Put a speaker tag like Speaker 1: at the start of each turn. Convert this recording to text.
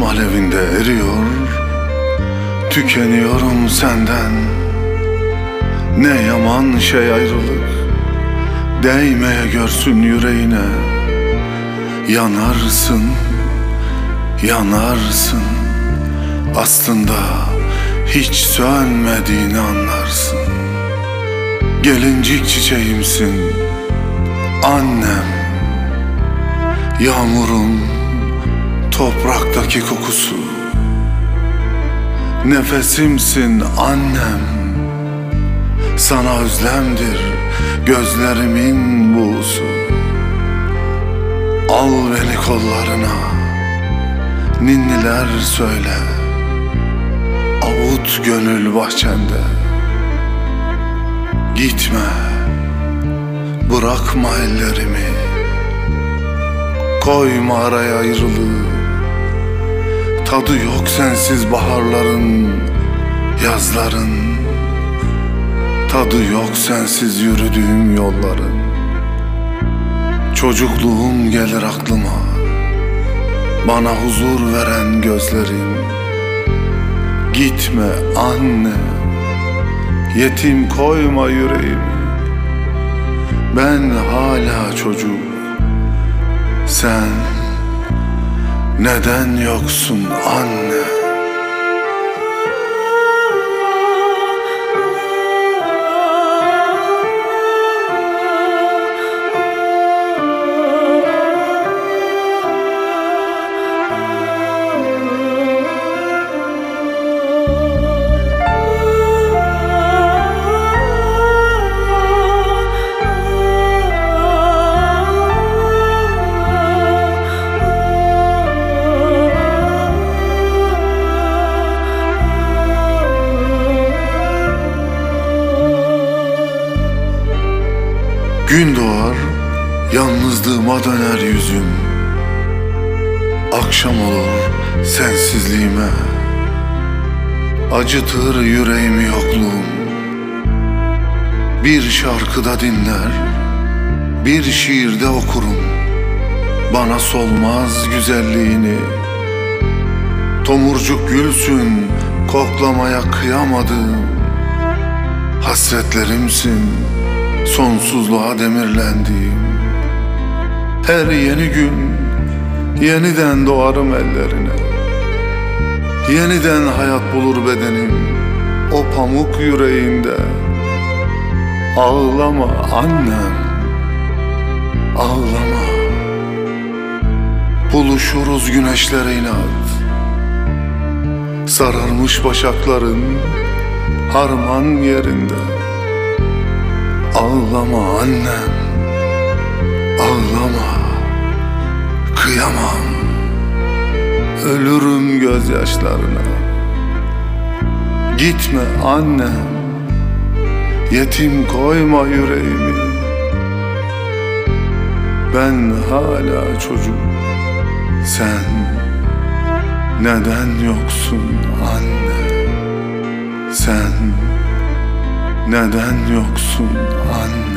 Speaker 1: alevinde eriyor, tükeniyorum senden. Ne yaman şey ayrılık, değmeye görsün yüreğine. Yanarsın, yanarsın, aslında hiç sönmediğini anlarsın. Gelincik çiçeğimsin annem, yağmurun topraktaki kokusu. Nefesimsin annem, sana özlemdir gözlerimin buğusu. Al beni kollarına, ninniler söyle, avut gönül bahçende. Gitme, bırakma ellerimi, koyma araya ayrılığı. Tadı yok sensiz baharların, yazların. Tadı yok sensiz yürüdüğüm yolların. Çocukluğum gelir aklıma, bana huzur veren gözlerin. Gitme anne, yetim koyma yüreğimi. Ben hala çocuk, sen neden yoksun anne? Gün doğar, yalnızlığıma döner yüzüm. Akşam olur sensizliğime, acıtır yüreğimi yokluğum. Bir şarkıda dinler, bir şiirde okurum bana solmaz güzelliğini. Tomurcuk gülsün koklamaya kıyamadığım, hasretlerimsin sonsuzluğa demirlendiğim. Her yeni gün yeniden doğarım ellerine. Yeniden hayat bulur bedenim o pamuk yüreğinde. Ağlama annem, ağlama. Buluşuruz güneşlere inat. Sararmış başakların harman yerinde. Ağlama annem, ağlama. Kıyamam, ölürüm gözyaşlarına. Gitme annem, yetim koyma yüreğimi. Ben hala çocuk, sen neden yoksun anne? Sen neden yoksun anne?